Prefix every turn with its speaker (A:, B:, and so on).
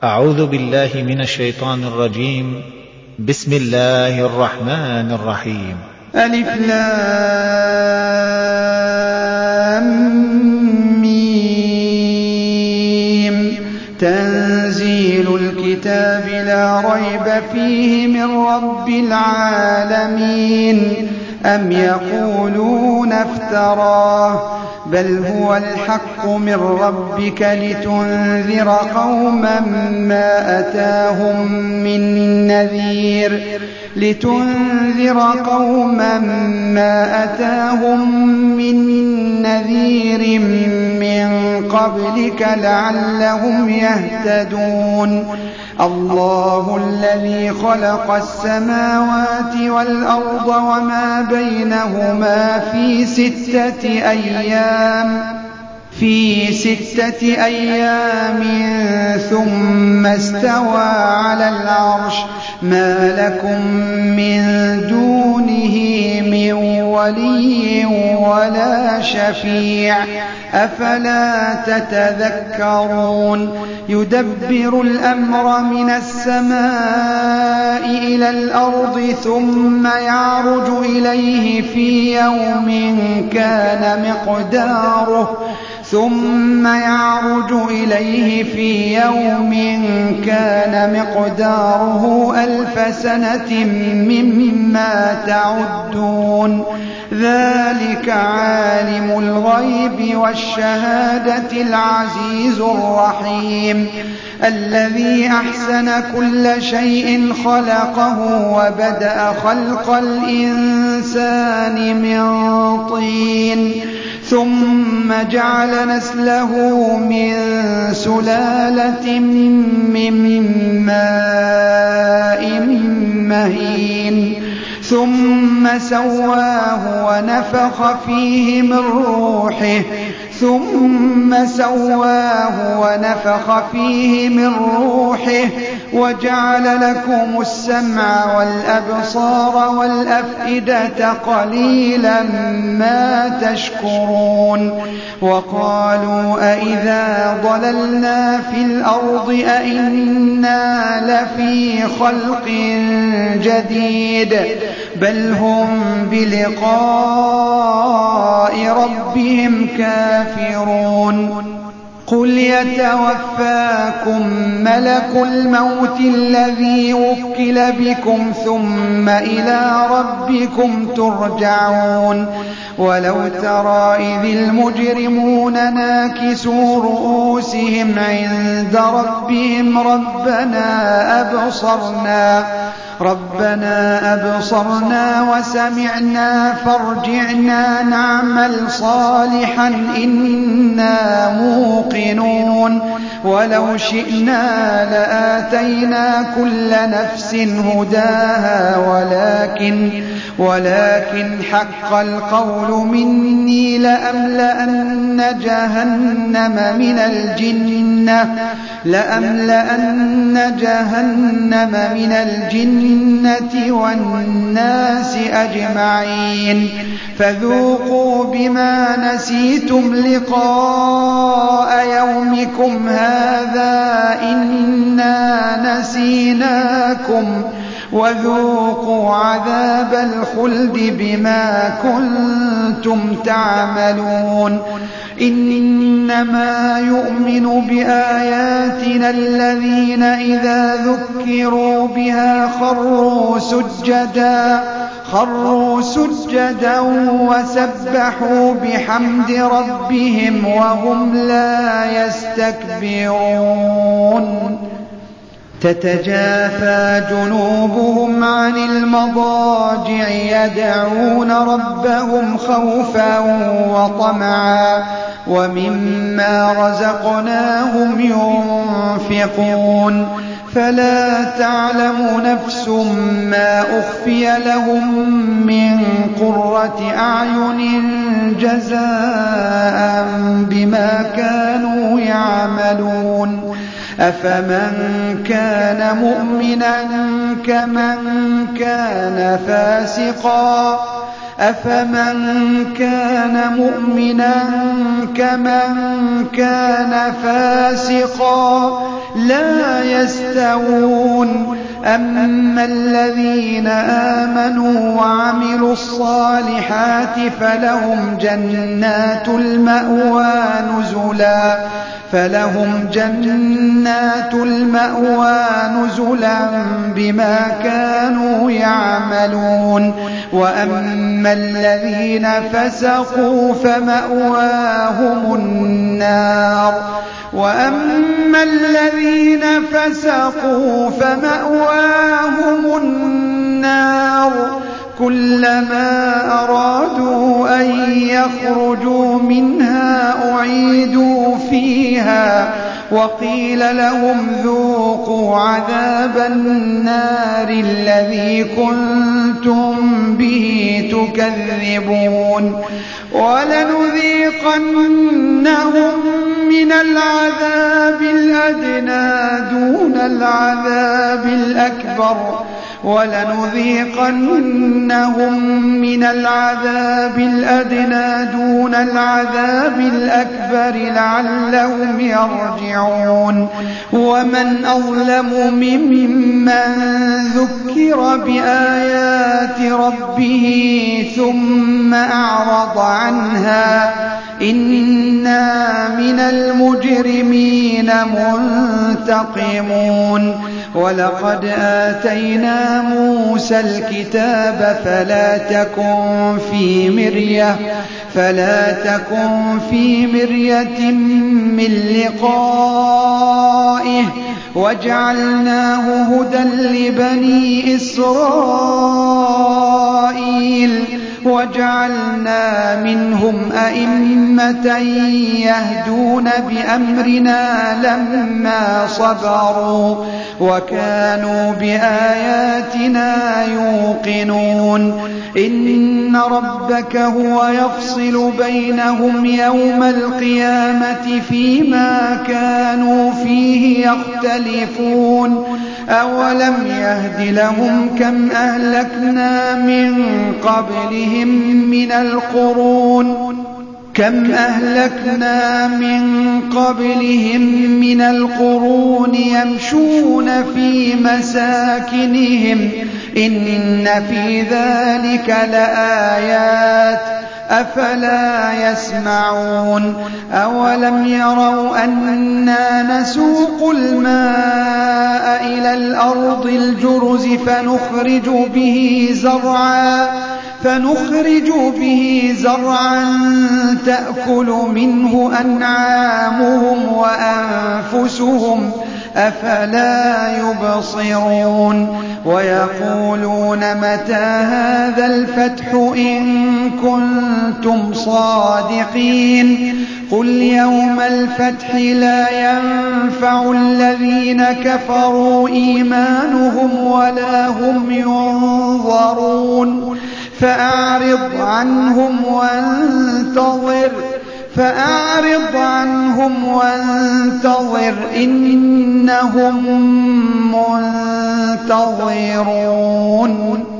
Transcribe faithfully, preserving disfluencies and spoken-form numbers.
A: أعوذ بالله من الشيطان الرجيم. بسم الله الرحمن الرحيم.
B: ألف لام ميم. تنزيل الكتاب لا ريب فيه من رب العالمين. أم يقولون افتراه بل هو الحق من ربك لتنذر قوما ما أتاهم من نذير لتنذر قوما ما أتاهم من نذير من قبلك لعلهم يهتدون. الله الذي خلق السماوات والأرض وما بينهما في ستة أيام في ستة أيام ثم استوى على العرش ما لكم من دونه من ولي ولا شفيع أفلا تتذكرون. يدبر الأمر من السماء إلى الأرض ثم يعرج إليه في يوم كان مقداره ثم يعرج إليه في يوم كان مقداره ألف سنة مما تعدون. ذلك عالم الغيب والشهادة العزيز الرحيم الذي أحسن كل شيء خلقه وبدأ خلق الإنسان من طين ثم جعل نسله من سلالة من ماء مهين ثم سواه ونفخ فيه من روحه ثم سواه ونفخ فيه من روحه وجعل لكم السمع والأبصار والأفئدة قليلا ما تشكرون. وقالوا أئذا ضللنا في الأرض أئنا لفي خلق جديد بل هم بلقاء ربهم كافرون. قل يتوفاكم ملك الموت الذي وكل بكم ثم إلى ربكم ترجعون. ولو ترى إذ المجرمون ناكسوا رؤوسهم عند ربهم ربنا أبصرنا ربنا أبصرنا وسمعنا فارجعنا نعمل صالحا إنا موقنون. ولو شئنا لآتينا كل نفس هداها ولكن ولكن حق القول مني لأملأن جهنم من الجنة لأملأن جهنم من الجنة والناس أجمعين. فذوقوا بما نسيتم لقاء يومكم هذا إنا نسيناكم وذوقوا عذاب الخلد بما كنتم تعملون. إنما يؤمن بآياتنا الذين إذا ذكروا بها خروا سجدا خروا سجدا وسبحوا بحمد ربهم وهم لا يستكبرون. تتجافى جنوبهم عن المضاجع يدعون ربهم خوفا وطمعا ومما رزقناهم ينفقون. فلا تعلم نفس ما أخفي لهم من قرة أعين جزاء بما كانوا يعملون. أفمن كان مؤمنا كمن كان فاسقا أفمن كان مؤمنا كمن كان فاسقا لا يستوون أما الذين آمنوا وعملوا الصالحات فلهم جنات المأوى نزلا فلهم جنات المأوى نزلا بما كانوا يعملون وأما الذين فسقوا فمأواهم النار وأما الذين فسقوا فمأواهم النار كلما أرادوا أن يخرجوا منها أعيدوا فيها وقيل لهم ذوقوا عذاب النار الذي كنتم به تكذبون ولنذيقنهم من العذاب الأدنى دون العذاب الأكبر ولنذيقنهم من العذاب الأدنى دون العذاب الأكبر لعلهم يرجعون ومن أظلم ممن ذكر بآيات ربه ثم أعرض عنها إنا من المجرمين منتقمون ولقد آتينا موسى الكتاب فلا تكن في مرية فلا تكن في مرية من لقائه وجعلناه هدى لبني إسرائيل وجعلنا منهم أئمة يهدون بأمرنا لما صبروا وكانوا بآياتنا يوقنون إن ربك هو يفصل بينهم يوم القيامة فيما كانوا فيه يختلفون أولم يهد لهم كم أهلكنا من قبلهم من القرون كم أهلكنا من قبلهم من القرون يمشون في مساكنهم إن في ذلك لآيات أفلا يسمعون أولم يروا أنا نسوق الماء إلى الأرض الجرز فنخرج به زرعا فنخرج به زرعا تأكل منه أنعامهم وأنفسهم أفلا يبصرون ويقولون متى هذا الفتح إن كنتم صادقين قل يوم الفتح لا ينفع الذين كفروا إيمانهم ولا هم ينظرون فأعرض عنهم وانتظر فأعرض عنهم وانتظر إنهم منتظرون